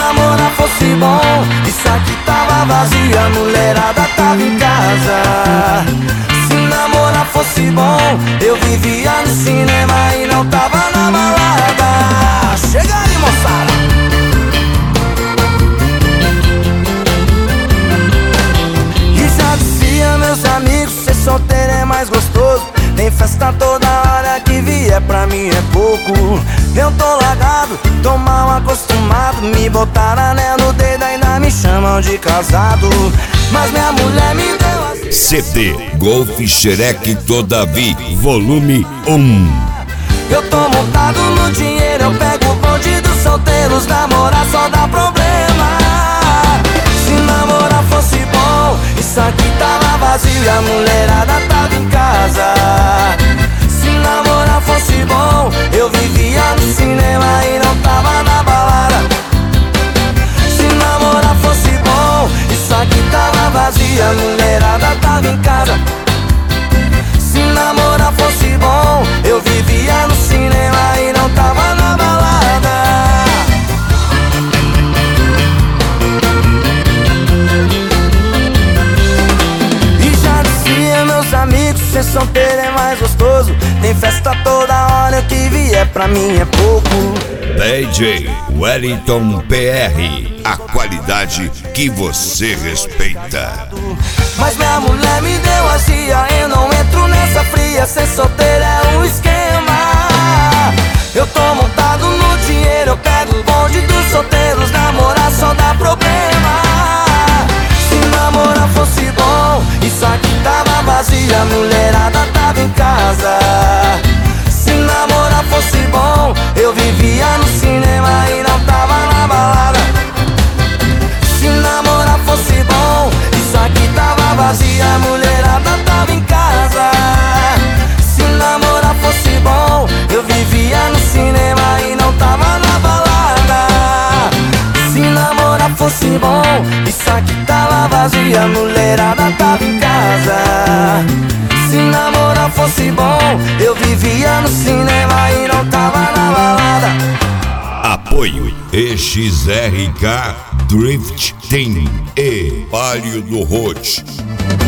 namorar fosse bom, isso aqui tava vazio, a mulherada tava em casa. Se namorar fosse bom, eu vivia no cinema e não tava na balada. Chega aí, moçada! E já dizia meus amigos, ser solteiro é mais gostoso. Tem festa toda hora, que vier pra mim é pouco. Eu tô largado, tô mal acostumado. Me botaram anel no dedo, ainda me chamam de casado. Mas minha mulher me deu CD Golf Xerec Todavia, volume 1. Eu tô montado no dinheiro, eu pego o bonde dos solteiros. Namorar só dá problema. Se namorar fosse bom, isso aqui tava vazio e a mulherada tava em casa. Se namorar fosse bom, eu vivia no cinema e não tava na balada. Se namorar fosse bom, isso aqui tava vazio, a mulherada tava em casa. Se namorar fosse bom, eu vivia no cinema e não tava na balada. E já dizia meus amigos, ser solteiro é mais gostoso. Tem festa toda hora, que vier pra mim é pouco. DJ Wellington PR, a qualidade que você respeita. Mas minha mulher me deu azia, eu não entro nessa fria. Ser solteiro é um esquema. Eu tô montado no dinheiro, eu pego o bonde dos solteiros. Namorar só dá problema. Se namorar fosse bom, isso aqui tava vazio, a mulherada tava em casa. Se namorar fosse bom, eu vivia no cinema e não tava na balada. Se namorar fosse bom, isso aqui tava vazio, a mulherada tava em casa. Se namorar fosse bom, eu vivia no cinema e não tava na balada. Se namorar fosse bom, isso aqui tava vazio, a mulherada tava em casa. Se namorar fosse bom, eu vivia no cinema e não tava na balada. Apoio EXRK Drift Team e Palio do Roach.